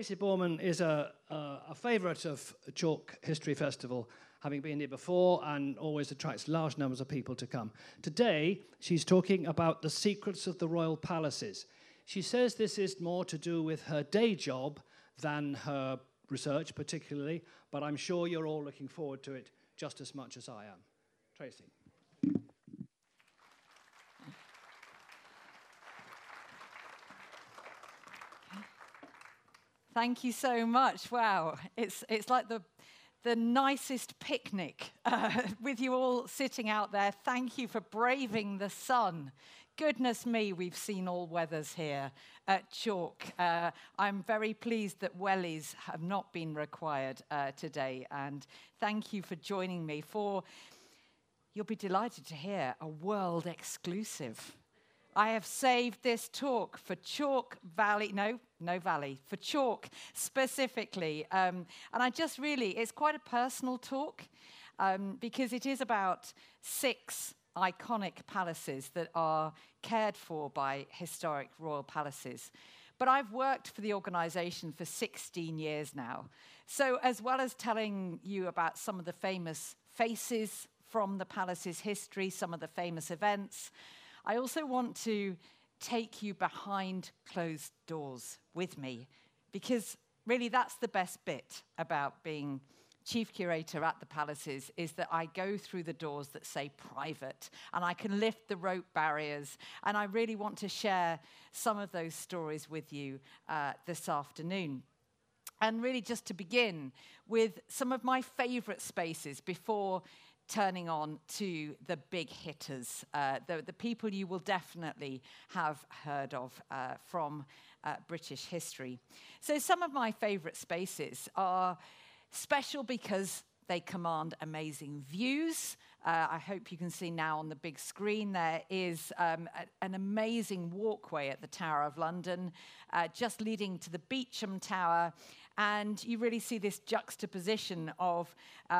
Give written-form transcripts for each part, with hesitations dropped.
Tracy Borman is a favourite of Chalk History Festival, having been here before and always attracts large numbers of people to come. Today, she's talking about the secrets of the royal palaces. She says this is more to do with her day job than her research particularly, but I'm sure you're all looking forward to it just as much as I am. Tracy. Thank you so much. Wow, it's like the nicest picnic with you all sitting out there. Thank you for braving the sun. Goodness me, we've seen all weathers here at Chalk. I'm very pleased that wellies have not been required today, and thank you for joining me for, you'll be delighted to hear, a world exclusive. I have saved this talk for Chalk Valley, no Valley, for Chalk specifically. And I just really, it's quite a personal talk because it is about 6 iconic palaces that are cared for by historic royal palaces. But I've worked for the organization for 16 years now. So as well as telling you about some of the famous faces from the palace's history, some of the famous events, I also want to take you behind closed doors with me, because really that's the best bit about being chief curator at the palaces, is that I go through the doors that say private, and I can lift the rope barriers, and I really want to share some of those stories with you this afternoon. And really just to begin with some of my favorite spaces before turning on to the big hitters, the people you will definitely have heard of from British history. So some of my favorite spaces are special because they command amazing views. I hope you can see now on the big screen there is an amazing walkway at the Tower of London, just leading to the Beauchamp Tower. And you really see this juxtaposition of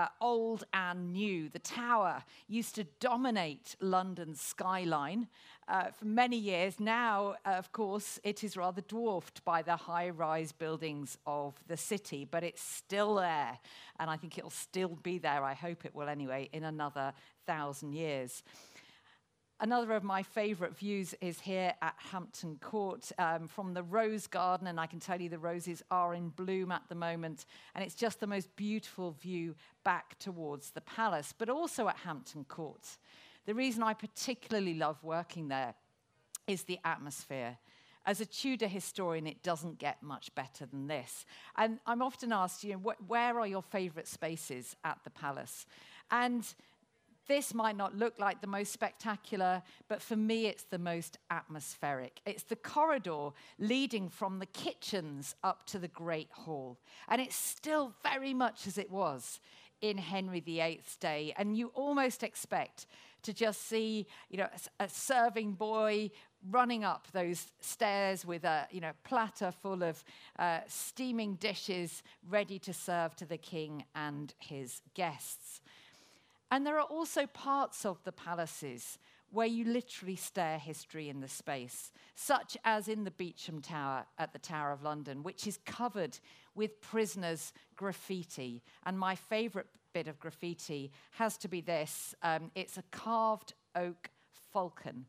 old and new. The tower used to dominate London's skyline for many years. Now, of course, it is rather dwarfed by the high-rise buildings of the city, but it's still there. And I think it'll still be there, I hope it will anyway, in another 1,000 years. Another of my favourite views is here at Hampton Court from the Rose Garden, and I can tell you the roses are in bloom at the moment, and it's just the most beautiful view back towards the palace, but also at Hampton Court. The reason I particularly love working there is the atmosphere. As a Tudor historian, it doesn't get much better than this. And I'm often asked, where are your favourite spaces at the palace? And this might not look like the most spectacular, but for me, it's the most atmospheric. It's the corridor leading from the kitchens up to the Great Hall. And it's still very much as it was in Henry VIII's day. And you almost expect to just see, a serving boy running up those stairs with a, platter full of steaming dishes ready to serve to the king and his guests. And there are also parts of the palaces where you literally stare history in the space, such as in the Beauchamp Tower at the Tower of London, which is covered with prisoners' graffiti. And my favourite bit of graffiti has to be this. It's a carved oak falcon.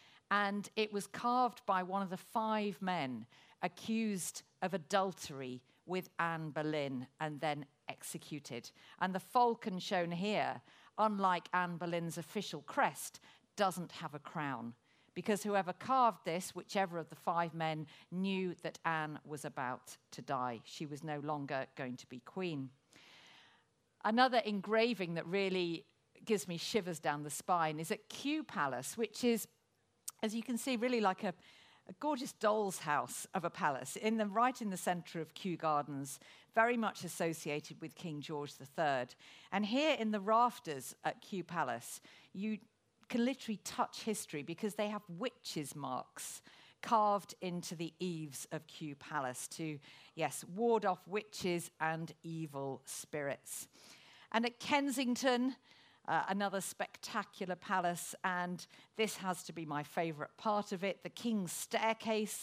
And it was carved by one of the 5 men accused of adultery with Anne Boleyn and then executed. And the falcon shown here, unlike Anne Boleyn's official crest, doesn't have a crown, because whoever carved this, whichever of the 5 men, knew that Anne was about to die. She was no longer going to be queen. Another engraving that really gives me shivers down the spine is at Kew Palace, which is, as you can see, really like a gorgeous doll's house of a palace right in the centre of Kew Gardens, very much associated with King George III. And here in the rafters at Kew Palace, you can literally touch history because they have witches' marks carved into the eaves of Kew Palace to, yes, ward off witches and evil spirits. And at Kensington, another spectacular palace, and this has to be my favourite part of it, the King's Staircase,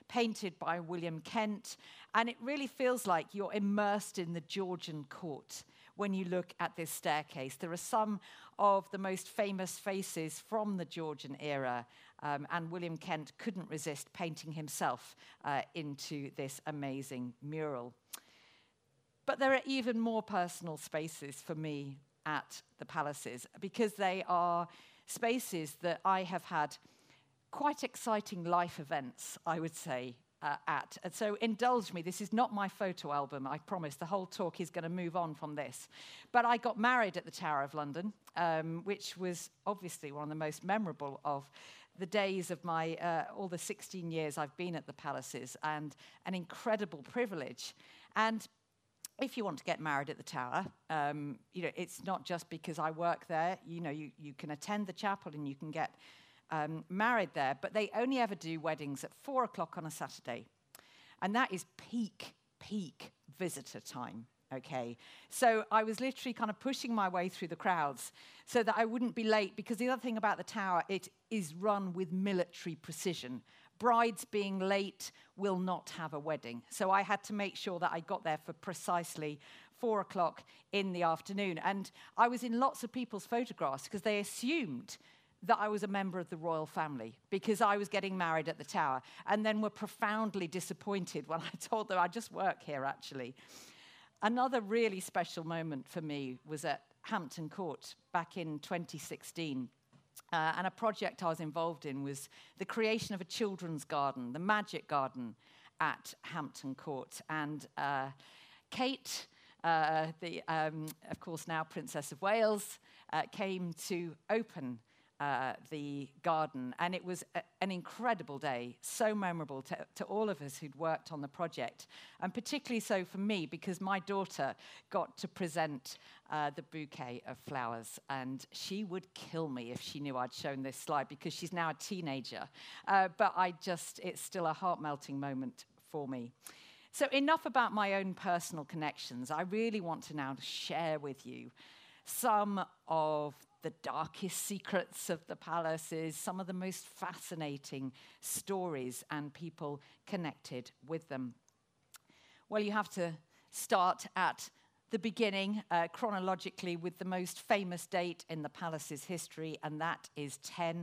painted by William Kent, and it really feels like you're immersed in the Georgian court when you look at this staircase. There are some of the most famous faces from the Georgian era, and William Kent couldn't resist painting himself into this amazing mural. But there are even more personal spaces for me at the palaces, because they are spaces that I have had quite exciting life events, I would say, at. And so indulge me, this is not my photo album, I promise. The whole talk is going to move on from this. But I got married at the Tower of London, which was obviously one of the most memorable of the days of my, all the 16 years I've been at the palaces, and an incredible privilege. And if you want to get married at the Tower, it's not just because I work there. You can attend the chapel and you can get married there, but they only ever do weddings at 4 o'clock on a Saturday. And that is peak visitor time, okay? So I was literally kind of pushing my way through the crowds so that I wouldn't be late, because the other thing about the Tower, it is run with military precision. Brides being late will not have a wedding. So I had to make sure that I got there for precisely 4 o'clock in the afternoon. And I was in lots of people's photographs because they assumed that I was a member of the royal family because I was getting married at the Tower, and then were profoundly disappointed when I told them I just work here, actually. Another really special moment for me was at Hampton Court back in 2016. And a project I was involved in was the creation of a children's garden, the Magic Garden at Hampton Court. And Kate, of course now Princess of Wales, came to open the garden, and it was an incredible day, so memorable to all of us who'd worked on the project, and particularly so for me because my daughter got to present the bouquet of flowers, and she would kill me if she knew I'd shown this slide because she's now a teenager, but it's still a heart-melting moment for me. So enough about my own personal connections. I really want to now share with you some of the darkest secrets of the palaces, some of the most fascinating stories and people connected with them. Well, you have to start at the beginning, chronologically, with the most famous date in the palace's history, and that is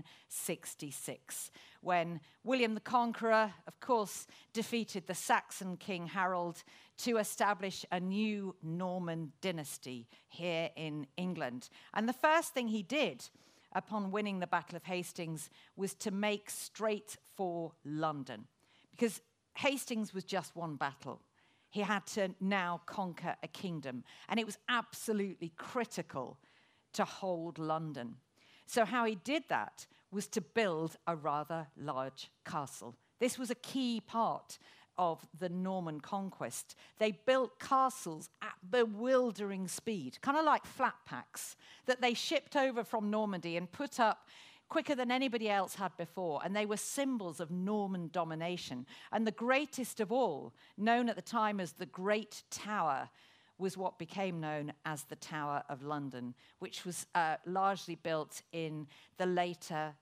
1066, when William the Conqueror, of course, defeated the Saxon King Harold to establish a new Norman dynasty here in England. And the first thing he did upon winning the Battle of Hastings was to make straight for London, because Hastings was just one battle. He had to now conquer a kingdom, and it was absolutely critical to hold London. So how he did that was to build a rather large castle. This was a key part of the Norman conquest. They built castles at bewildering speed, kind of like flat packs, that they shipped over from Normandy and put up quicker than anybody else had before, and they were symbols of Norman domination. And the greatest of all, known at the time as the Great Tower, was what became known as the Tower of London, which was largely built in the later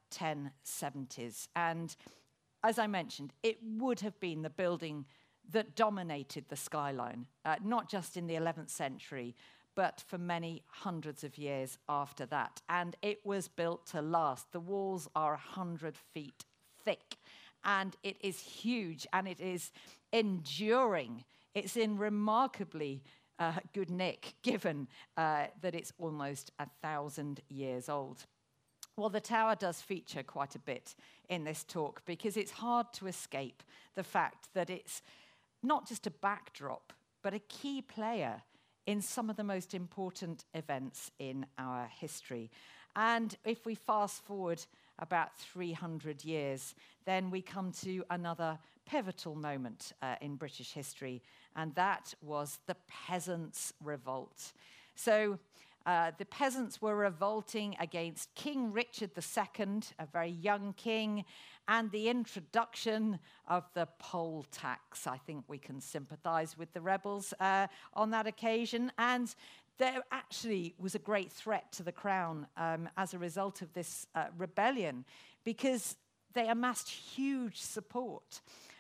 1070s. And as I mentioned, it would have been the building that dominated the skyline, not just in the 11th century, but for many hundreds of years after that. And it was built to last. The walls are 100 feet thick, and it is huge, and it is enduring. It's in remarkably good nick, given that it's almost 1,000 years old. Well, the tower does feature quite a bit in this talk, because it's hard to escape the fact that it's not just a backdrop, but a key player in some of the most important events in our history. And if we fast forward about 300 years, then we come to another pivotal moment in British history, and that was the Peasants' Revolt. So the peasants were revolting against King Richard II, a very young king, and the introduction of the poll tax. I think we can sympathize with the rebels on that occasion. And there actually was a great threat to the crown as a result of this rebellion, because they amassed huge support.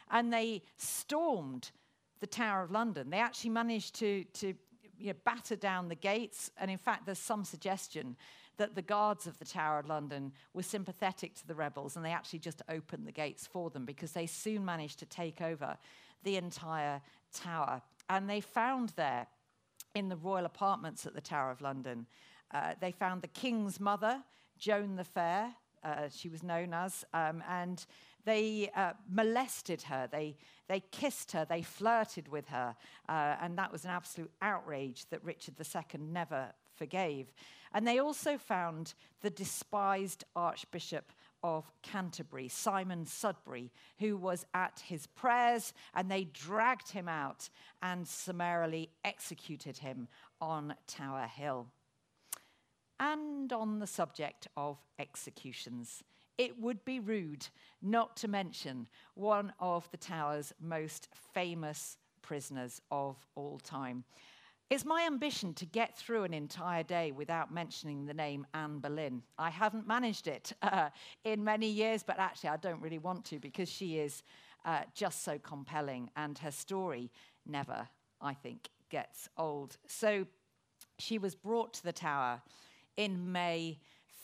and they stormed the Tower of London. They actually managed to batter down the gates, and in fact there's some suggestion that the guards of the Tower of London were sympathetic to the rebels, and they actually just opened the gates for them, because they soon managed to take over the entire tower. And they found there, in the royal apartments at the Tower of London, they found the king's mother, Joan the Fair, she was known as, and they molested her, they kissed her, they flirted with her, and that was an absolute outrage that Richard II never forgave. And they also found the despised Archbishop of Canterbury, Simon Sudbury, who was at his prayers, and they dragged him out and summarily executed him on Tower Hill. And on the subject of executions, it would be rude not to mention one of the Tower's most famous prisoners of all time. It's my ambition to get through an entire day without mentioning the name Anne Boleyn. I haven't managed it in many years, but actually I don't really want to, because she is just so compelling, and her story never, I think, gets old. So she was brought to the Tower in May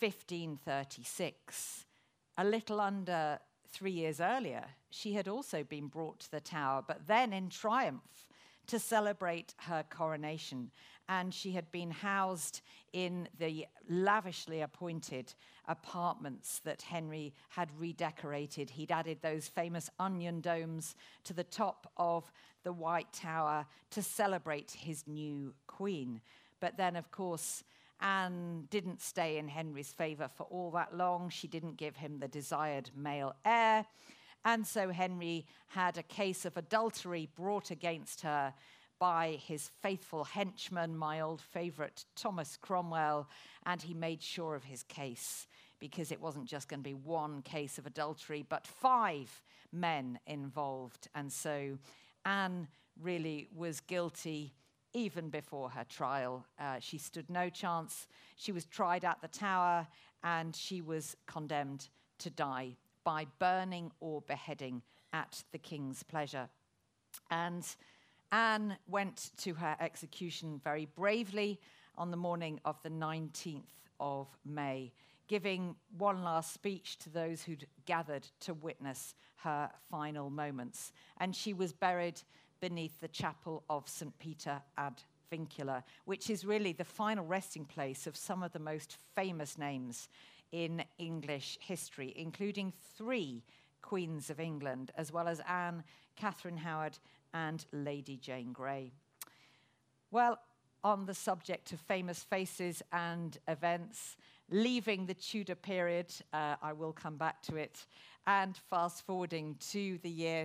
1536. A little under 3 years earlier, she had also been brought to the Tower, but then in triumph, to celebrate her coronation. And she had been housed in the lavishly appointed apartments that Henry had redecorated. He'd added those famous onion domes to the top of the White Tower to celebrate his new queen. But then, of course, Anne didn't stay in Henry's favour for all that long. She didn't give him the desired male heir. And so Henry had a case of adultery brought against her by his faithful henchman, my old favourite Thomas Cromwell, and he made sure of his case, because it wasn't just going to be one case of adultery, but 5 men involved. And so Anne really was guilty even before her trial. She stood no chance. She was tried at the Tower, and she was condemned to die by burning or beheading at the king's pleasure. And Anne went to her execution very bravely on the morning of the 19th of May, giving one last speech to those who'd gathered to witness her final moments. And she was buried beneath the chapel of St. Peter ad Vincula, which is really the final resting place of some of the most famous names in English history, including 3 Queens of England, as well as Anne, Catherine Howard, and Lady Jane Grey. Well, on the subject of famous faces and events, leaving the Tudor period, I will come back to it, and fast forwarding to the year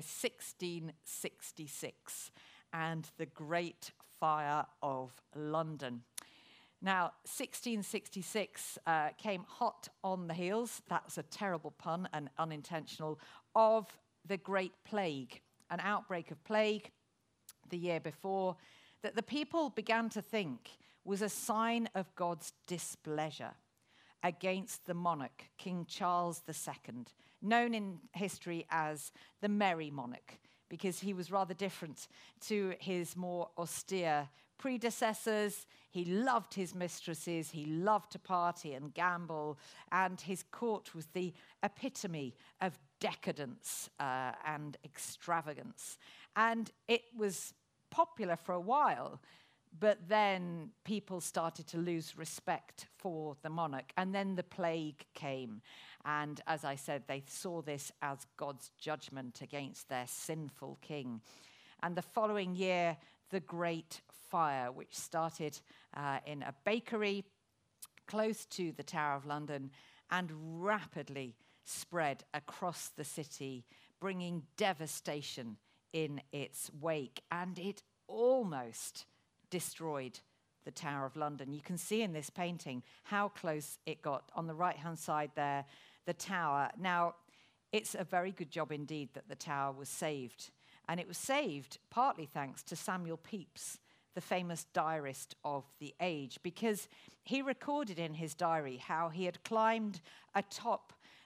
1666 and the Great Fire of London. Now, 1666 came hot on the heels, that's a terrible pun and unintentional, of the Great Plague, an outbreak of plague the year before, that the people began to think was a sign of God's displeasure against the monarch, King Charles II, known in history as the Merry Monarch, because he was rather different to his more austere predecessors. He loved his mistresses, he loved to party and gamble, and his court was the epitome of decadence and extravagance. And it was popular for a while, but then people started to lose respect for the monarch, and then the plague came. And as I said, they saw this as God's judgment against their sinful king. And the following year, the Great Fire, which started in a bakery close to the Tower of London and rapidly spread across the city, bringing devastation in its wake. And it almost destroyed the Tower of London. You can see in this painting how close it got. On the right-hand side there, the tower. Now, it's a very good job indeed that the tower was saved. And it was saved partly thanks to Samuel Pepys, the famous diarist of the age, because he recorded in his diary how he had climbed atop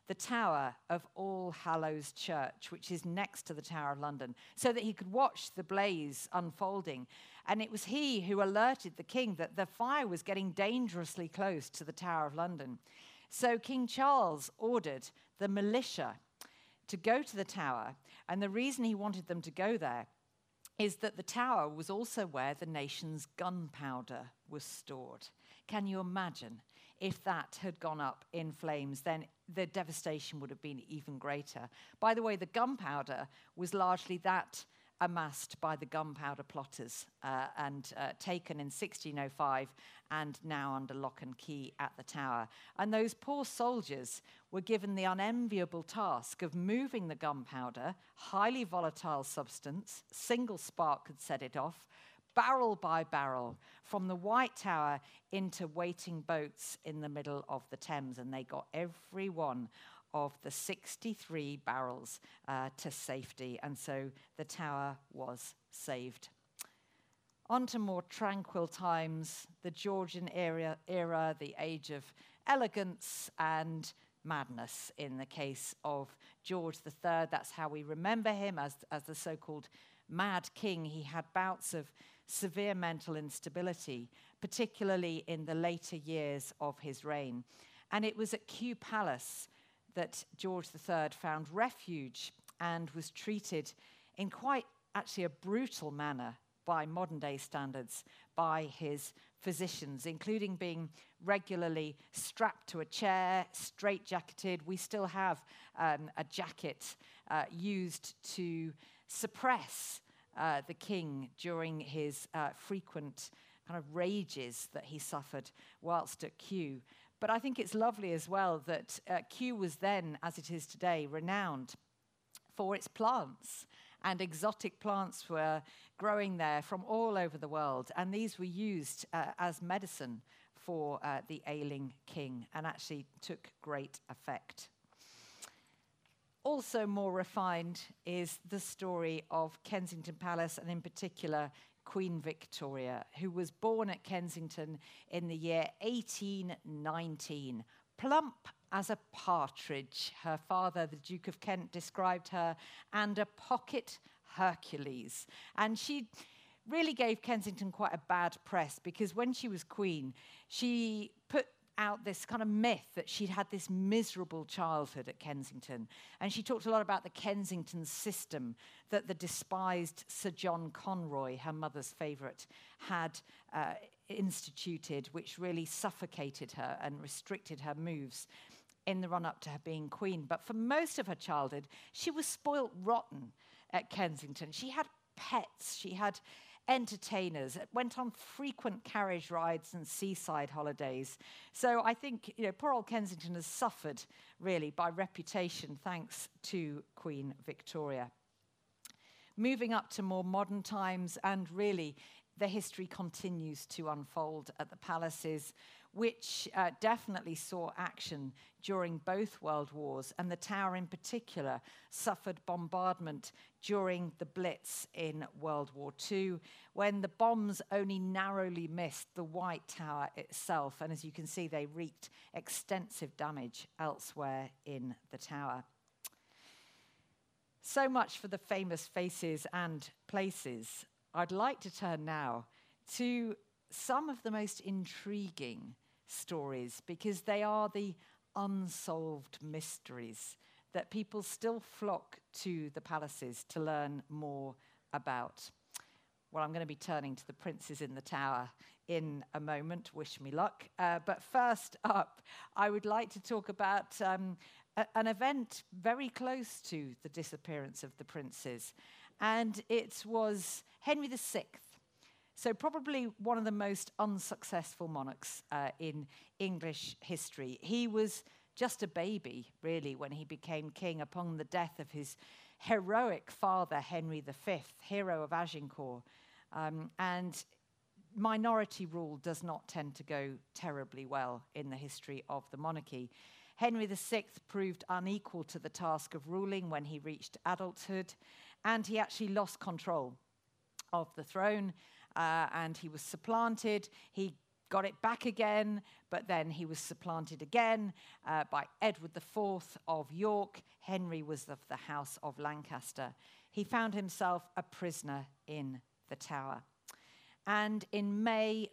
the tower of All Hallows Church, which is next to the Tower of London, so that he could watch the blaze unfolding. And it was he who alerted the king that the fire was getting dangerously close to the Tower of London. So King Charles ordered the militia to go to the tower, and the reason he wanted them to go there is that the tower was also where the nation's gunpowder was stored. Can you imagine? If that had gone up in flames, then the devastation would have been even greater. By the way, the gunpowder was largely that amassed by the gunpowder plotters and taken in 1605 and now under lock and key at the tower. And those poor soldiers were given the unenviable task of moving the gunpowder, highly volatile substance, single spark could set it off, barrel by barrel, from the White Tower into waiting boats in the middle of the Thames. And they got every one of the 63 barrels to safety. And so the tower was saved. On to more tranquil times, the Georgian era, the age of elegance and madness in the case of George III. That's how we remember him, as the so-called Mad King. He had bouts of severe mental instability, particularly in the later years of his reign. And it was at Kew Palace that George III found refuge and was treated in quite actually a brutal manner by modern-day standards by his physicians, including being regularly strapped to a chair, straitjacketed. We still have a jacket used to suppress the king during his frequent kind of rages that he suffered whilst at Kew. But I think it's lovely as well that Kew was then, as it is today, renowned for its plants. And exotic plants were growing there from all over the world. And these were used as medicine for the ailing king and actually took great effect. Also more refined is the story of Kensington Palace, and in particular Queen Victoria, who was born at Kensington in the year 1819. Plump as a partridge, her father, the Duke of Kent, described her, and a pocket Hercules. And she really gave Kensington quite a bad press, because when she was queen, she put out this kind of myth that she'd had this miserable childhood at Kensington. And she talked a lot about the Kensington system that the despised Sir John Conroy, her mother's favourite, had instituted, which really suffocated her and restricted her moves in the run-up to her being queen. But for most of her childhood, she was spoilt rotten at Kensington. She had pets, she had entertainers, went on frequent carriage rides and seaside holidays. So I think, poor old Kensington has suffered, really, by reputation, thanks to Queen Victoria. Moving up to more modern times, and really, the history continues to unfold at the palaces, which definitely saw action during both world wars, and the Tower in particular suffered bombardment during the Blitz in World War II, when the bombs only narrowly missed the White Tower itself, and as you can see, they wreaked extensive damage elsewhere in the tower. So much for the famous faces and places. I'd like to turn now to some of the most intriguing stories, because they are the unsolved mysteries that people still flock to the palaces to learn more about. Well, I'm going to be turning to the princes in the tower in a moment. Wish me luck. But first up, I would like to talk about an event very close to the disappearance of the princes. And it was Henry VI. So probably one of the most unsuccessful monarchs in English history. He was just a baby, really, when he became king upon the death of his heroic father, Henry V, hero of Agincourt. And minority rule does not tend to go terribly well in the history of the monarchy. Henry VI proved unequal to the task of ruling when he reached adulthood, and he actually lost control of the throne. And he was supplanted. He got it back again, but then he was supplanted again by Edward IV of York. Henry was of the House of Lancaster. He found himself a prisoner in the Tower. And in May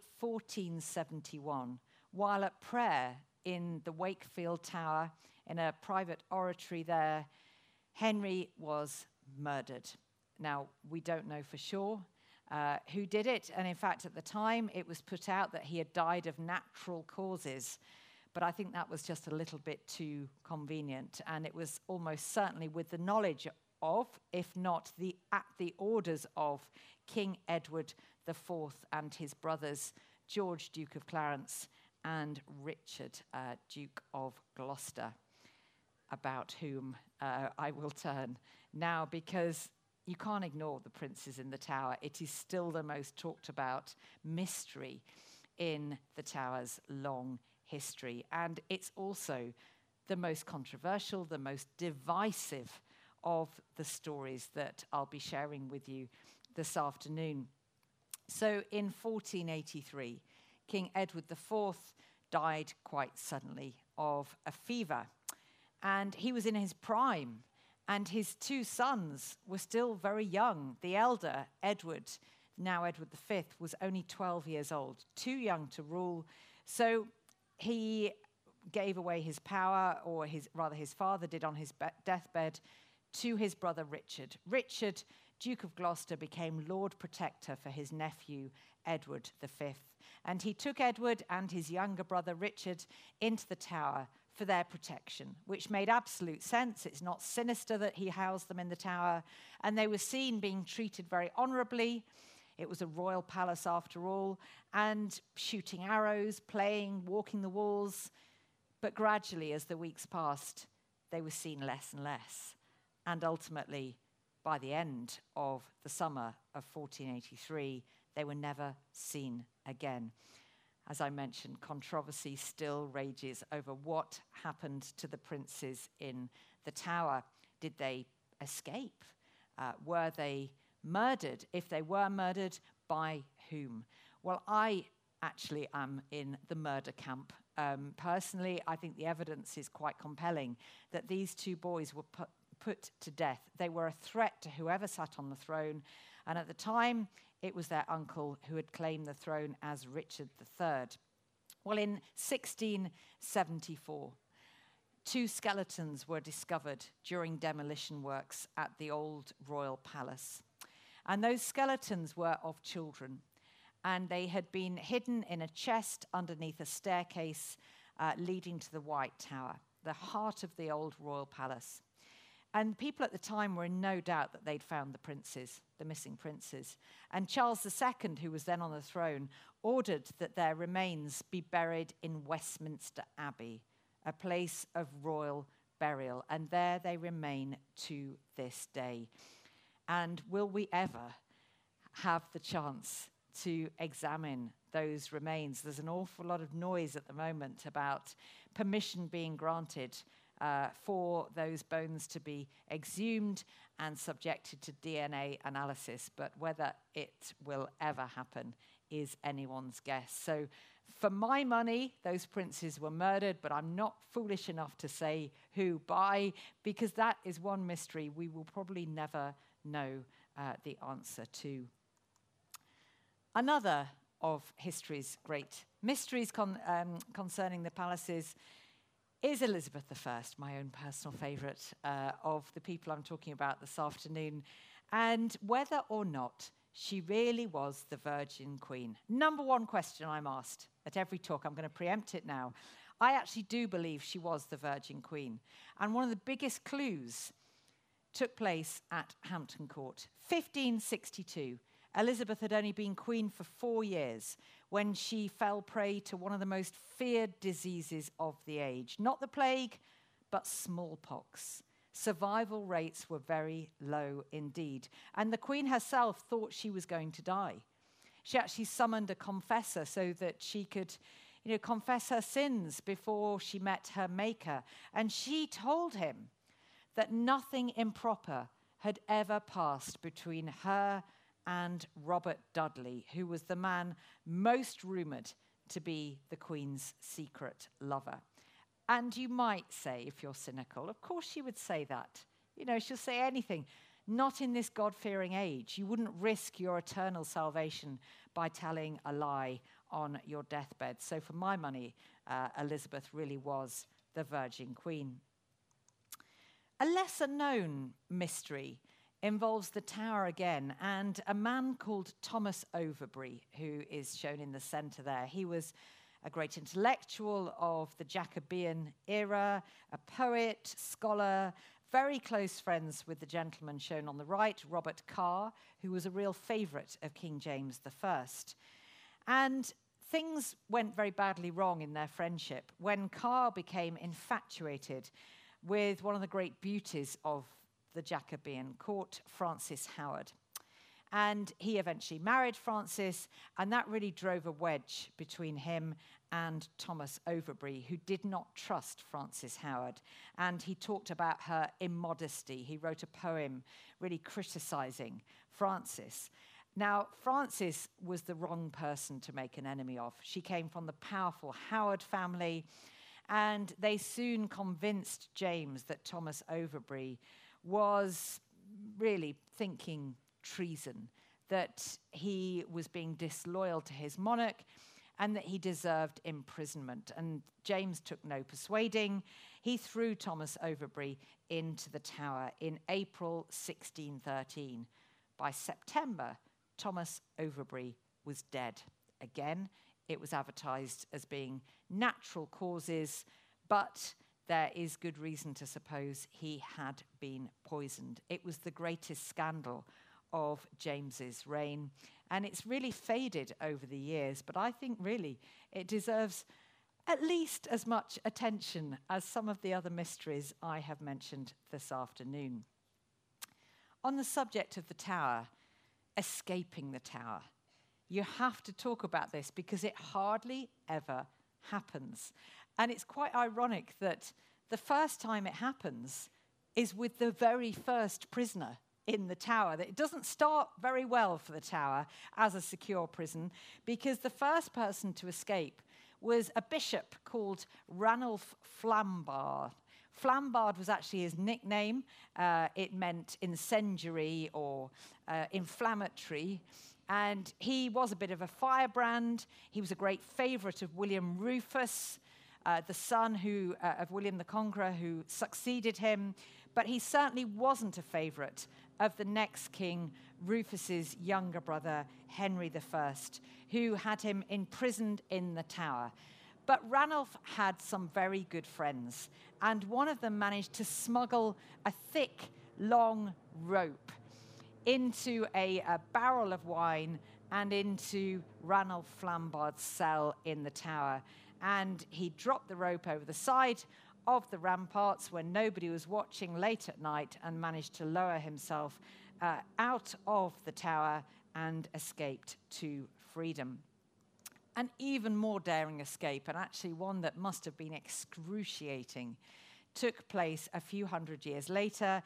1471, while at prayer in the Wakefield Tower, in a private oratory there, Henry was murdered. Now, we don't know for sure who did it, and in fact, at the time, it was put out that he had died of natural causes, but I think that was just a little bit too convenient, and it was almost certainly with the knowledge of, if not at the orders of, King Edward IV and his brothers, George, Duke of Clarence, and Richard, Duke of Gloucester, about whom I will turn now, because you can't ignore the princes in the Tower. It is still the most talked about mystery in the Tower's long history. And it's also the most controversial, the most divisive of the stories that I'll be sharing with you this afternoon. So in 1483, King Edward IV died quite suddenly of a fever. And he was in his prime, and his two sons were still very young. The elder, Edward, now Edward V, was only 12 years old, too young to rule. So he gave away his power, or his father did on his deathbed, to his brother Richard. Richard, Duke of Gloucester, became Lord Protector for his nephew, Edward V. And he took Edward and his younger brother Richard into the Tower for their protection, which made absolute sense. It's not sinister that he housed them in the Tower, and they were seen being treated very honorably. It was a royal palace after all, and shooting arrows, playing, walking the walls. But gradually, as the weeks passed, they were seen less and less. And ultimately, by the end of the summer of 1483, they were never seen again. As I mentioned, controversy still rages over what happened to the princes in the Tower. Did they escape? Were they murdered? If they were murdered, by whom? Well, I actually am in the murder camp. Personally, I think the evidence is quite compelling that these two boys were put to death. They were a threat to whoever sat on the throne, and at the time, it was their uncle who had claimed the throne as Richard III. Well, in 1674, two skeletons were discovered during demolition works at the old royal palace. And those skeletons were of children, and they had been hidden in a chest underneath a staircase leading to the White Tower, the heart of the old royal palace. And people at the time were in no doubt that they'd found the princes, the missing princes. And Charles II, who was then on the throne, ordered that their remains be buried in Westminster Abbey, a place of royal burial. And there they remain to this day. And will we ever have the chance to examine those remains? There's an awful lot of noise at the moment about permission being granted for those bones to be exhumed and subjected to DNA analysis, but whether it will ever happen is anyone's guess. So for my money, those princes were murdered, but I'm not foolish enough to say who by, because that is one mystery we will probably never know the answer to. Another of history's great mysteries concerning the palaces is Elizabeth I, my own personal favourite of the people I'm talking about this afternoon, and whether or not she really was the Virgin Queen. Number one question I'm asked at every talk. I'm going to preempt it now. I actually do believe she was the Virgin Queen. And one of the biggest clues took place at Hampton Court. 1562. Elizabeth had only been queen for 4 years when she fell prey to one of the most feared diseases of the age. Not the plague, but smallpox. Survival rates were very low indeed. And the queen herself thought she was going to die. She actually summoned a confessor so that she could, confess her sins before she met her maker. And she told him that nothing improper had ever passed between her and Robert Dudley, who was the man most rumoured to be the Queen's secret lover. And you might say, if you're cynical, of course she would say that. You know, she'll say anything. Not in this God-fearing age. You wouldn't risk your eternal salvation by telling a lie on your deathbed. So for my money, Elizabeth really was the Virgin Queen. A lesser-known mystery involves the Tower again, and a man called Thomas Overbury, who is shown in the centre there. He was a great intellectual of the Jacobean era, a poet, scholar, very close friends with the gentleman shown on the right, Robert Carr, who was a real favourite of King James I. And things went very badly wrong in their friendship when Carr became infatuated with one of the great beauties of the Jacobean court, Frances Howard. And he eventually married Frances, and that really drove a wedge between him and Thomas Overbury, who did not trust Frances Howard. And he talked about her immodesty. He wrote a poem really criticising Frances. Now, Frances was the wrong person to make an enemy of. She came from the powerful Howard family, and they soon convinced James that Thomas Overbury was really thinking treason, that he was being disloyal to his monarch, and that he deserved imprisonment. And James took no persuading. He threw Thomas Overbury into the Tower in April 1613. By September, Thomas Overbury was dead. Again, it was advertised as being natural causes, but there is good reason to suppose he had been poisoned. It was the greatest scandal of James's reign, and it's really faded over the years, but I think really it deserves at least as much attention as some of the other mysteries I have mentioned this afternoon. On the subject of the Tower, escaping the Tower, you have to talk about this because it hardly ever happens. And it's quite ironic that the first time it happens is with the very first prisoner in the Tower. That it doesn't start very well for the Tower as a secure prison, because the first person to escape was a bishop called Ranulph Flambard. Flambard was actually his nickname. It meant incendiary or inflammatory. And he was a bit of a firebrand. He was a great favourite of William Rufus, the son of William the Conqueror, who succeeded him. But he certainly wasn't a favourite of the next king, Rufus's younger brother, Henry I, who had him imprisoned in the Tower. But Ranulph had some very good friends, and one of them managed to smuggle a thick, long rope into a barrel of wine and into Ranulph Flambard's cell in the Tower. And he dropped the rope over the side of the ramparts when nobody was watching late at night and managed to lower himself out of the Tower and escaped to freedom. An even more daring escape, and actually one that must have been excruciating, took place a few hundred years later,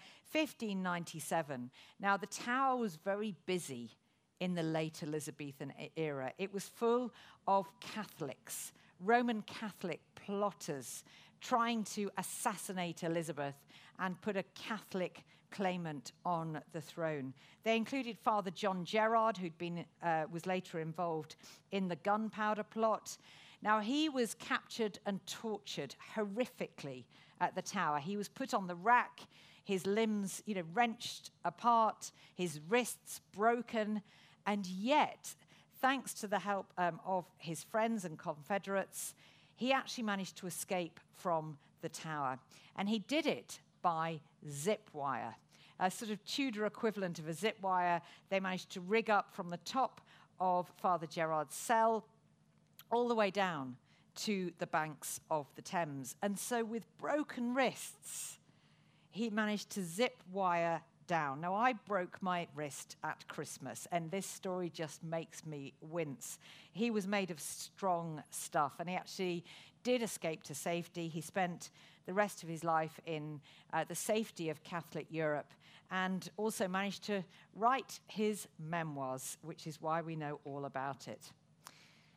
1597. Now, the Tower was very busy in the late Elizabethan era. It was full of Catholics, Roman Catholic plotters, trying to assassinate Elizabeth and put a Catholic claimant on the throne. They included Father John Gerard, who'd was later involved in the gunpowder plot. Now, he was captured and tortured horrifically at the Tower. He was put on the rack, his limbs, wrenched apart, his wrists broken, and yet, thanks to the help of his friends and confederates, he actually managed to escape from the Tower. And he did it by zip wire, a sort of Tudor equivalent of a zip wire. They managed to rig up from the top of Father Gerard's cell all the way down to the banks of the Thames. And so with broken wrists, he managed to zip wire down. Now, I broke my wrist at Christmas, and this story just makes me wince. He was made of strong stuff, and he actually did escape to safety. He spent the rest of his life in the safety of Catholic Europe, and also managed to write his memoirs, which is why we know all about it.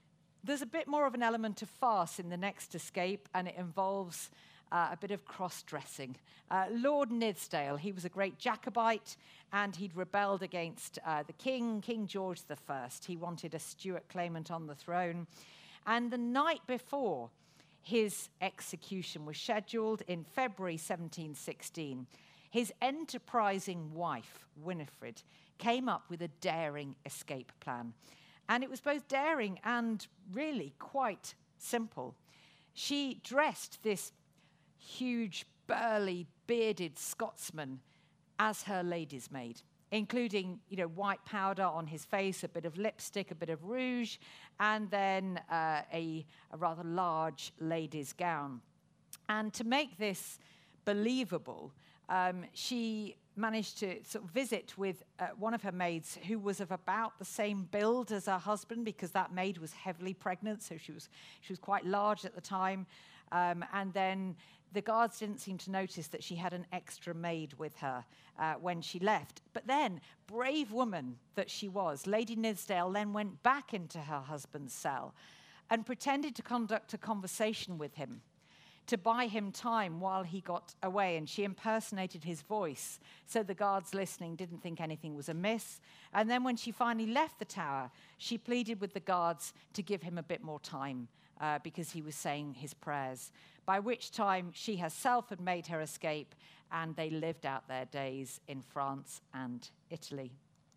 there's a bit more of an element of farce in the next escape, and it involves a bit of cross-dressing. Lord Nithsdale, he was a great Jacobite, and he'd rebelled against the king, King George I. He wanted a Stuart claimant on the throne. And the night before his execution was scheduled in February 1716, his enterprising wife, Winifred, came up with a daring escape plan. And it was both daring and really quite simple. She dressed this huge, burly, bearded Scotsman as her lady's maid, including, white powder on his face, a bit of lipstick, a bit of rouge, and then a rather large lady's gown. And to make this believable, she managed to sort of visit with one of her maids who was of about the same build as her husband, because that maid was heavily pregnant, so she was quite large at the time. And then the guards didn't seem to notice that she had an extra maid with her when she left. But then, brave woman that she was, Lady Nithsdale then went back into her husband's cell and pretended to conduct a conversation with him to buy him time while he got away, and she impersonated his voice so the guards listening didn't think anything was amiss. And then when she finally left the tower, she pleaded with the guards to give him a bit more time because he was saying his prayers, by which time she herself had made her escape, and they lived out their days in France and Italy.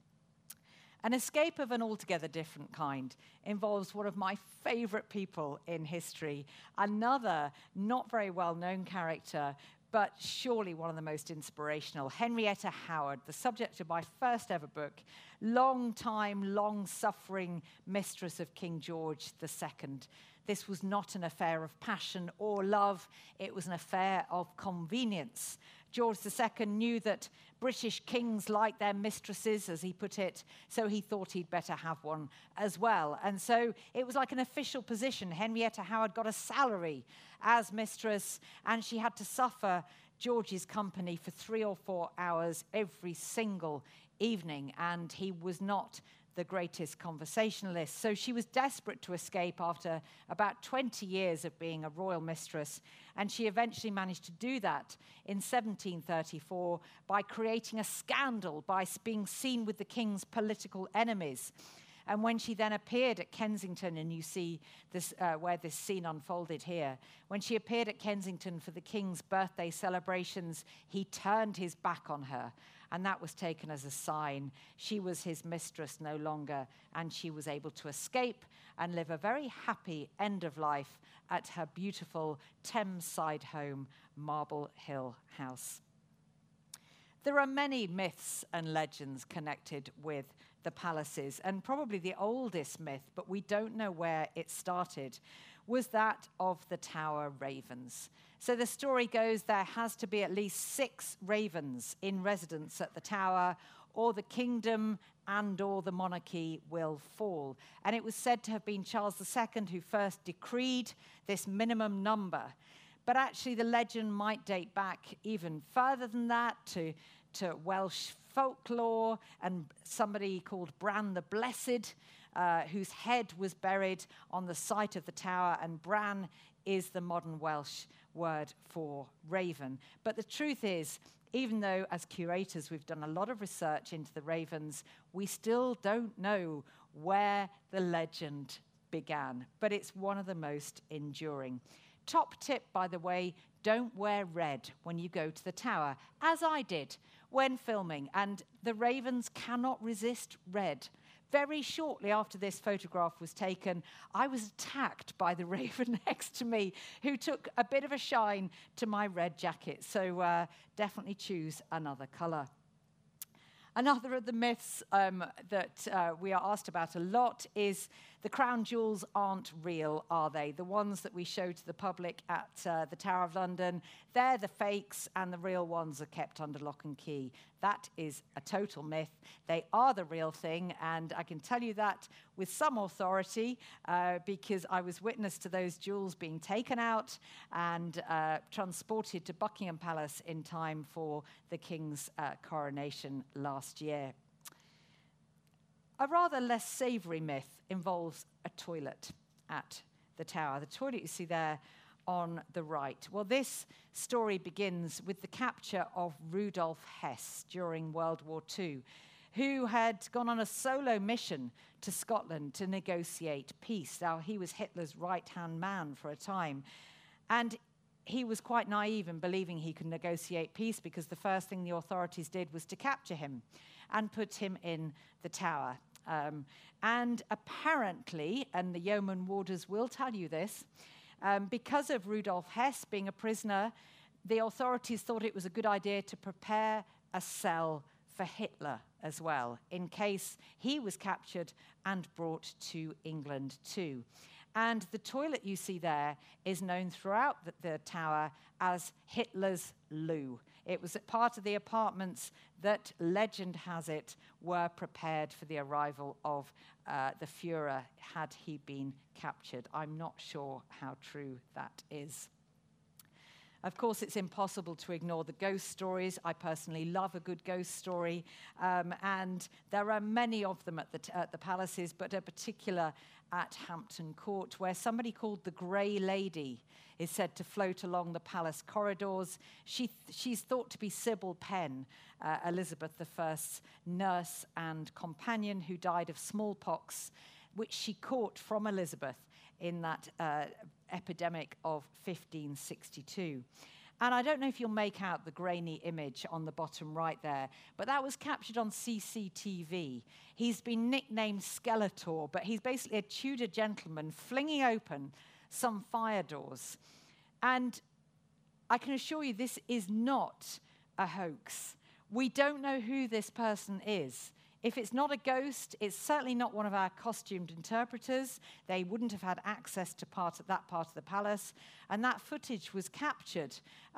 An escape of an altogether different kind involves one of my favorite people in history, another not very well-known character, but surely one of the most inspirational, Henrietta Howard, the subject of my first ever book, long-time, long-suffering mistress of King George II. This was not an affair of passion or love, it was an affair of convenience. George II knew that British kings liked their mistresses, as he put it, so he thought he'd better have one as well. And so it was like an official position. Henrietta Howard got a salary as mistress, and she had to suffer George's company for 3 or 4 hours every single evening, and he was not the greatest conversationalist. So she was desperate to escape after about 20 years of being a royal mistress, and she eventually managed to do that in 1734 by creating a scandal, by being seen with the king's political enemies. And when she then appeared at Kensington, and you see this where this scene unfolded here, when she appeared at Kensington for the king's birthday celebrations, he turned his back on her. And that was taken as a sign. She was his mistress no longer, and she was able to escape and live a very happy end of life at her beautiful Thameside home, Marble Hill House. There are many myths and legends connected with the palaces, and probably the oldest myth, but we don't know where it started, was that of the Tower ravens. So the story goes there has to be at least 6 ravens in residence at the Tower, or the kingdom and or the monarchy will fall. And it was said to have been Charles II who first decreed this minimum number. But actually the legend might date back even further than that, to Welsh folklore and somebody called Bran the Blessed, whose head was buried on the site of the Tower, and Bran is the modern Welsh word for raven. But the truth is, even though as curators we've done a lot of research into the ravens, we still don't know where the legend began, but it's one of the most enduring. Top tip, by the way, don't wear red when you go to the Tower, as I did when filming, and the ravens cannot resist red. Very shortly after this photograph was taken, I was attacked by the raven next to me, who took a bit of a shine to my red jacket. So definitely choose another color. Another of the myths that we are asked about a lot is the crown jewels aren't real, are they? The ones that we show to the public at the Tower of London, they're the fakes, and the real ones are kept under lock and key. That is a total myth. They are the real thing, and I can tell you that with some authority because I was witness to those jewels being taken out and transported to Buckingham Palace in time for the King's coronation last year. A rather less savoury myth involves a toilet. at the tower. The toilet you see there on the right. Well, this story begins with the capture of Rudolf Hess during World War II, who had gone on a solo mission to Scotland to negotiate peace. Now, he was Hitler's right-hand man for a time, and he was quite naive in believing he could negotiate peace, because the first thing the authorities did was to capture him and put him in the tower. And apparently, and the yeoman warders will tell you this, because of Rudolf Hess being a prisoner, the authorities thought it was a good idea to prepare a cell for Hitler as well, in case he was captured and brought to England too. And the toilet you see there is known throughout the tower as Hitler's loo. It was part of the apartments that, legend has it, were prepared for the arrival of the Führer had he been captured. I'm not sure how true that is. Of course, it's impossible to ignore the ghost stories. I personally love a good ghost story, and there are many of them at the palaces, but in particular at Hampton Court, where somebody called the Grey Lady is said to float along the palace corridors. She's thought to be Sybil Penn, Elizabeth I's nurse and companion, who died of smallpox, which she caught from Elizabeth in that epidemic of 1562. And I don't know if you'll make out the grainy image on the bottom right there, but that was captured on CCTV. He's been nicknamed Skeletor, but he's basically a Tudor gentleman flinging open some fire doors. And I can assure you this is not a hoax. We don't know who this person is. If it's not a ghost, it's certainly not one of our costumed interpreters. They wouldn't have had access to that part of the palace. And that footage was captured,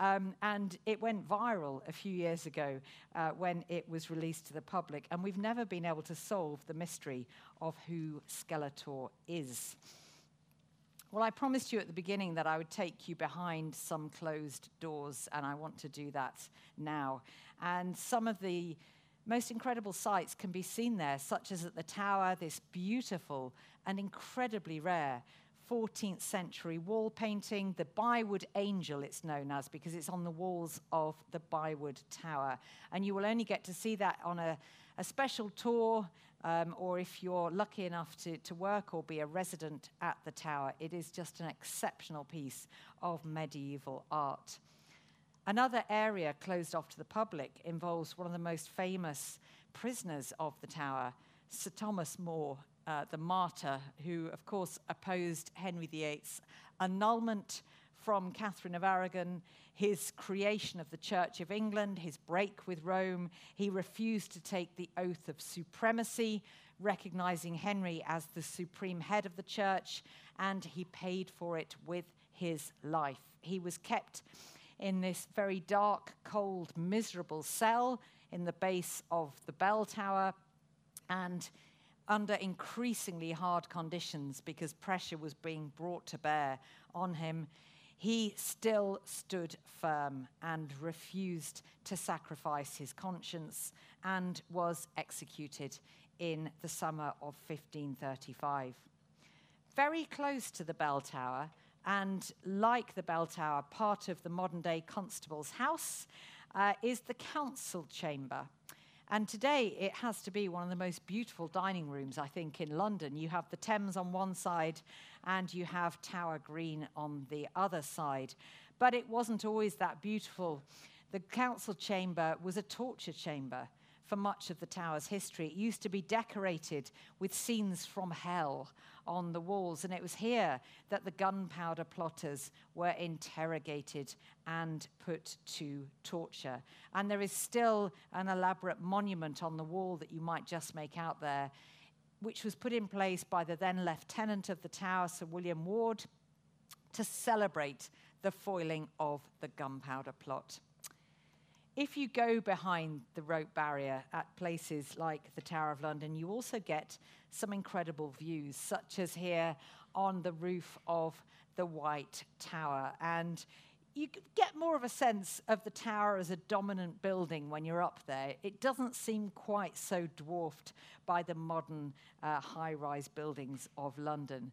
and it went viral a few years ago when it was released to the public. And we've never been able to solve the mystery of who Skeletor is. Well, I promised you at the beginning that I would take you behind some closed doors, and I want to do that now. And some of the most incredible sights can be seen there, such as at the tower, this beautiful and incredibly rare 14th century wall painting, the Bywood Angel it's known as, because it's on the walls of the Bywood Tower. And you will only get to see that on a special tour, or if you're lucky enough to work or be a resident at the tower. It is just an exceptional piece of medieval art. Another area closed off to the public involves one of the most famous prisoners of the tower, Sir Thomas More, the martyr, who, of course, opposed Henry VIII's annulment from Catherine of Aragon, his creation of the Church of England, his break with Rome. He refused to take the oath of supremacy, recognizing Henry as the supreme head of the church, and he paid for it with his life. He was kept in this very dark, cold, miserable cell in the base of the bell tower, and under increasingly hard conditions, because pressure was being brought to bear on him, he still stood firm and refused to sacrifice his conscience, and was executed in the summer of 1535. Very close to the bell tower, and like the bell tower, part of the modern-day constable's house, is the council chamber. And today it has to be one of the most beautiful dining rooms, I think, in London. You have the Thames on one side and you have Tower Green on the other side. But it wasn't always that beautiful. The council chamber was a torture chamber for much of the tower's history. It used to be decorated with scenes from hell on the walls, and it was here that the gunpowder plotters were interrogated and put to torture. And there is still an elaborate monument on the wall that you might just make out there, which was put in place by the then lieutenant of the tower, Sir William Ward, to celebrate the foiling of the gunpowder plot. If you go behind the rope barrier at places like the Tower of London, you also get some incredible views, such as here on the roof of the White Tower. And you get more of a sense of the tower as a dominant building when you're up there. It doesn't seem quite so dwarfed by the modern high-rise buildings of London.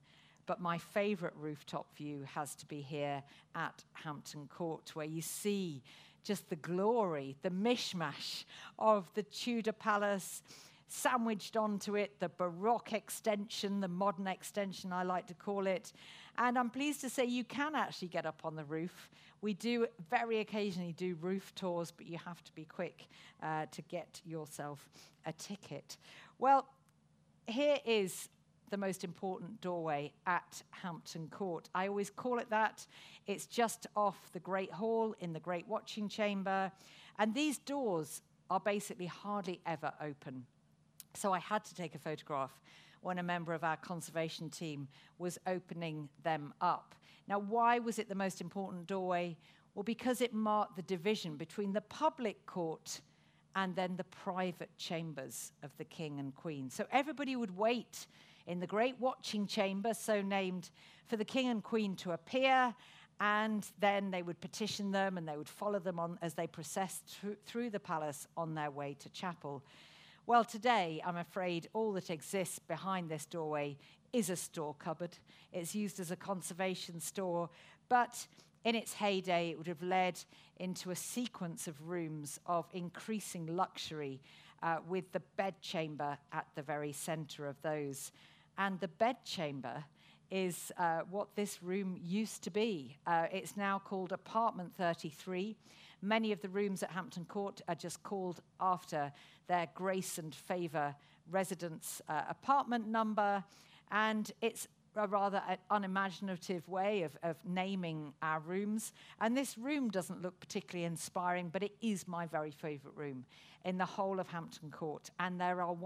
but my favourite rooftop view has to be here at Hampton Court, where you see just the glory, the mishmash of the Tudor palace, sandwiched onto it, the Baroque extension, the modern extension, I like to call it. And I'm pleased to say you can actually get up on the roof. We do very occasionally do roof tours, but you have to be quick to get yourself a ticket. Well, here is the most important doorway at Hampton Court. I always call it that. It's just off the Great Hall in the Great Watching Chamber. And these doors are basically hardly ever open. So I had to take a photograph when a member of our conservation team was opening them up. Now, why was it the most important doorway? Well, because it marked the division between the public court and then the private chambers of the King and Queen. So everybody would wait in the Great Watching Chamber, so named, for the King and Queen to appear, and then they would petition them and they would follow them on as they processed through the palace on their way to chapel. Well, today, I'm afraid all that exists behind this doorway is a store cupboard. It's used as a conservation store, but in its heyday, it would have led into a sequence of rooms of increasing luxury, with the bedchamber at the very center of those. And the bedchamber is what this room used to be. It's now called Apartment 33. Many of the rooms at Hampton Court are just called after their grace and favour residence apartment number, and it's a rather unimaginative way of naming our rooms. And this room doesn't look particularly inspiring, but it is my very favourite room in the whole of Hampton Court, and there are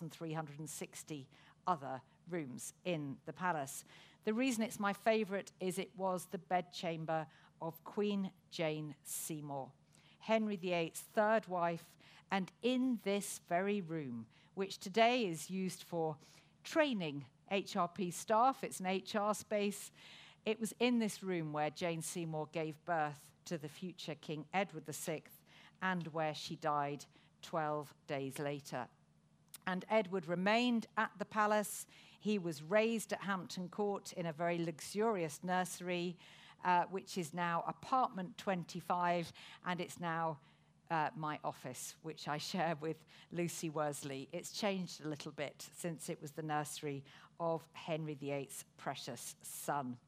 1,360 other rooms in the palace. The reason it's my favourite is it was the bedchamber of Queen Jane Seymour, Henry VIII's third wife, and in this very room, which today is used for training HRP staff, it's an HR space, it was in this room where Jane Seymour gave birth to the future King Edward VI, and where she died 12 days later. And Edward remained at the palace. He was raised at Hampton Court in a very luxurious nursery, which is now Apartment 25, and it's now my office, which I share with Lucy Worsley. It's changed a little bit since it was the nursery of Henry VIII's precious son.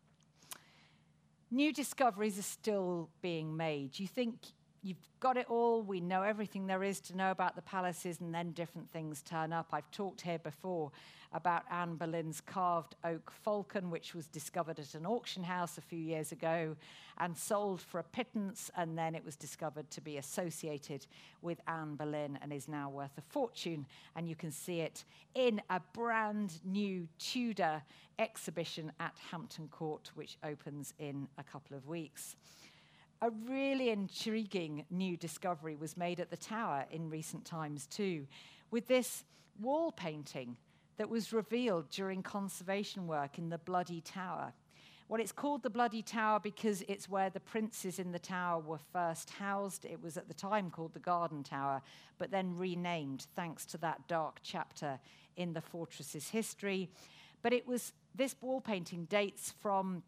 New discoveries are still being made. You think you've got it all, we know everything there is to know about the palaces, and then different things turn up. I've talked here before about Anne Boleyn's carved oak falcon, which was discovered at an auction house a few years ago and sold for a pittance, and then it was discovered to be associated with Anne Boleyn and is now worth a fortune. And you can see it in a brand new Tudor exhibition at Hampton Court, which opens in a couple of weeks. A really intriguing new discovery was made at the Tower in recent times too, with this wall painting that was revealed during conservation work in the Bloody Tower. Well, it's called the Bloody Tower because it's where the princes in the tower were first housed. It was at the time called the Garden Tower, but then renamed thanks to that dark chapter in the fortress's history. But this wall painting dates from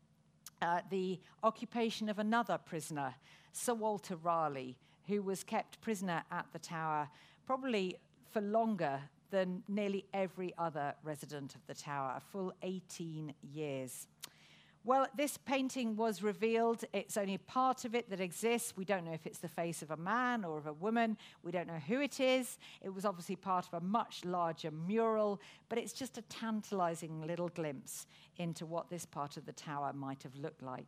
the occupation of another prisoner, Sir Walter Raleigh, who was kept prisoner at the Tower probably for longer than nearly every other resident of the Tower, a full 18 years. Well, this painting was revealed. It's only part of it that exists. We don't know if it's the face of a man or of a woman. We don't know who it is. It was obviously part of a much larger mural, but it's just a tantalizing little glimpse into what this part of the Tower might have looked like.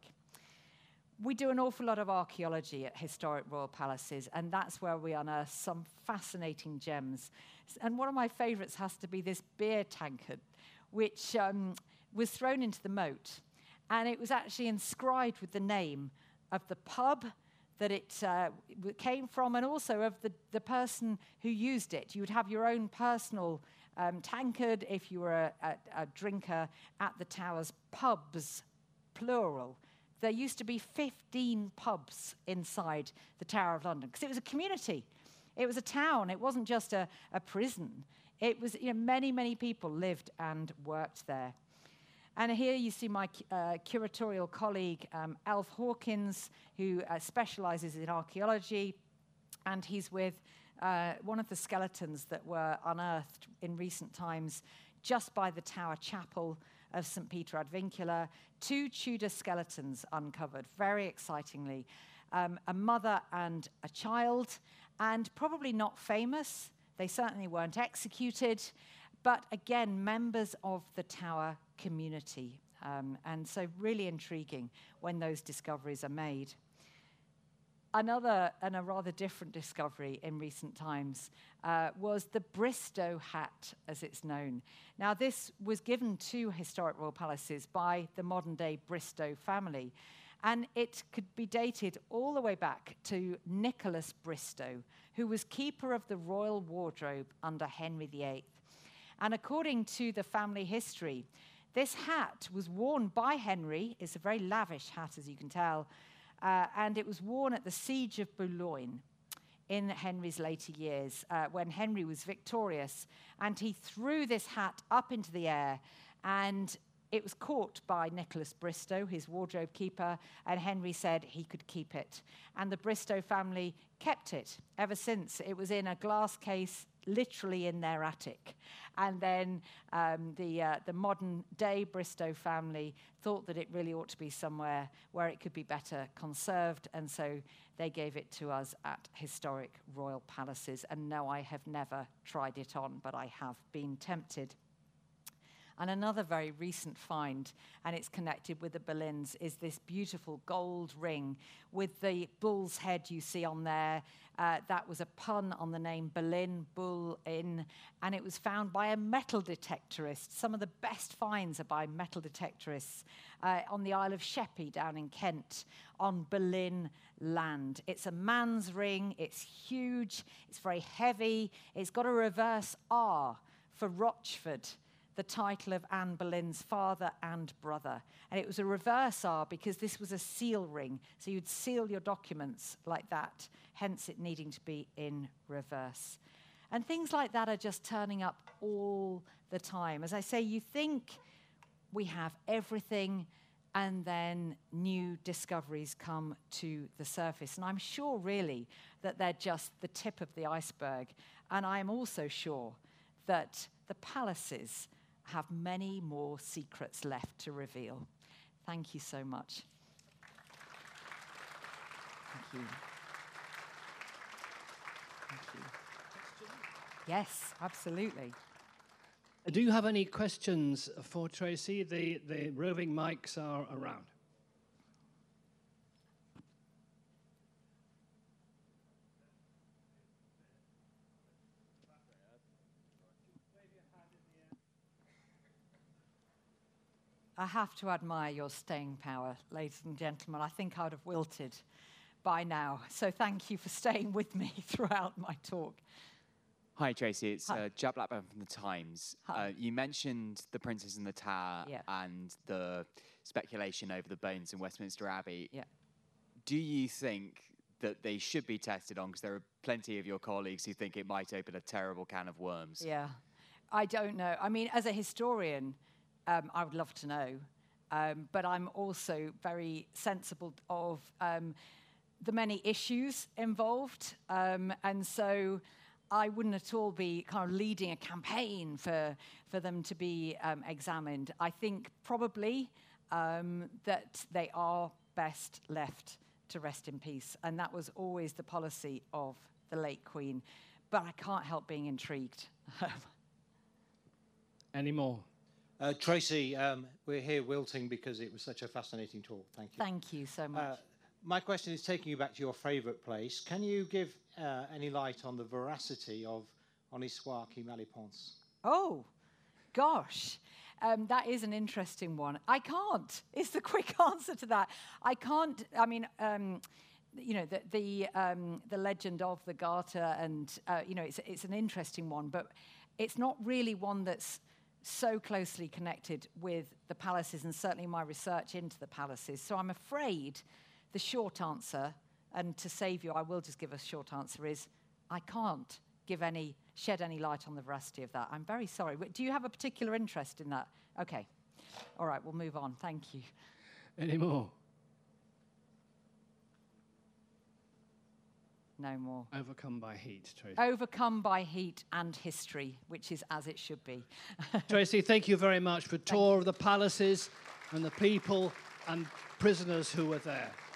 We do an awful lot of archaeology at historic royal palaces, and that's where we unearth some fascinating gems. And one of my favorites has to be this beer tankard, which was thrown into the moat. And it was actually inscribed with the name of the pub that it came from, and also of the person who used it. You would have your own personal tankard if you were a drinker at the Tower's pubs, plural. There used to be 15 pubs inside the Tower of London, because it was a community. It was a town. It wasn't just a prison. It was, many, many people lived and worked there. And here you see my curatorial colleague, Alf Hawkins, who specializes in archaeology, and he's with one of the skeletons that were unearthed in recent times just by the Tower Chapel of St. Peter ad Vincula. 2 Tudor skeletons uncovered, very excitingly. A mother and a child, and probably not famous. They certainly weren't executed, but again, members of the Tower community. And so really intriguing when those discoveries are made. Another and a rather different discovery in recent times was the Bristow hat, as it's known. Now, this was given to historic royal palaces by the modern-day Bristow family, and it could be dated all the way back to Nicholas Bristow, who was keeper of the royal wardrobe under Henry VIII. And according to the family history, this hat was worn by Henry. It's a very lavish hat, as you can tell, and it was worn at the Siege of Boulogne in Henry's later years, when Henry was victorious, and he threw this hat up into the air, and it was caught by Nicholas Bristow, his wardrobe keeper, and Henry said he could keep it. And the Bristow family kept it ever since. It was in a glass case, literally in their attic. And then the modern-day Bristow family thought that it really ought to be somewhere where it could be better conserved, and so they gave it to us at historic royal palaces. And no, I have never tried it on, but I have been tempted. And another very recent find, and it's connected with the Boleyns, is this beautiful gold ring with the bull's head you see on there. That was a pun on the name Boleyn, bull in, and it was found by a metal detectorist. Some of the best finds are by metal detectorists on the Isle of Sheppey down in Kent on Boleyn land. It's a man's ring, it's huge, it's very heavy, it's got a reverse R for Rochford, the title of Anne Boleyn's father and brother. And it was a reverse R because this was a seal ring. So you'd seal your documents like that, hence it needing to be in reverse. And things like that are just turning up all the time. As I say, you think we have everything, and then new discoveries come to the surface. And I'm sure, really, that they're just the tip of the iceberg. And I'm also sure that the palaces have many more secrets left to reveal. Thank you so much. Thank you. Thank you. Yes, absolutely. Do you have any questions for Tracy? The roving mics are around. I have to admire your staying power, ladies and gentlemen. I think I'd have wilted by now. So thank you for staying with me throughout my talk. Hi, Tracy. It's Hi. Jack Blackburn from The Times. Hi. You mentioned The Princess in the Tower and the speculation over the bones in Westminster Abbey. Yeah. Do you think that they should be tested on? Because there are plenty of your colleagues who think it might open a terrible can of worms. Yeah. I don't know. I mean, as a historian, I would love to know. But I'm also very sensible of the many issues involved. And so I wouldn't at all be kind of leading a campaign for them to be examined. I think probably that they are best left to rest in peace. And that was always the policy of the late Queen. But I can't help being intrigued. Any more? Tracy, we're here wilting because it was such a fascinating talk. Thank you. Thank you so much. My question is taking you back to your favourite place. Can you give any light on the veracity of On Histoire qui Malipence? Oh, gosh. That is an interesting one. I can't. Is the quick answer to that. I can't. I mean, you know, the legend of the Garter, and you know, it's an interesting one, but it's not really one that's so closely connected with the palaces, and certainly my research into the palaces. So I'm afraid the short answer, and to save you, I will just give a short answer, is I can't shed any light on the veracity of that. I'm very sorry. Do you have a particular interest in that? Okay. All right, we'll move on. Thank you. Any more? No more. Overcome by heat, Tracy. Overcome by heat and history, which is as it should be. Tracy, thank you very much for a tour of the palaces and the people and prisoners who were there.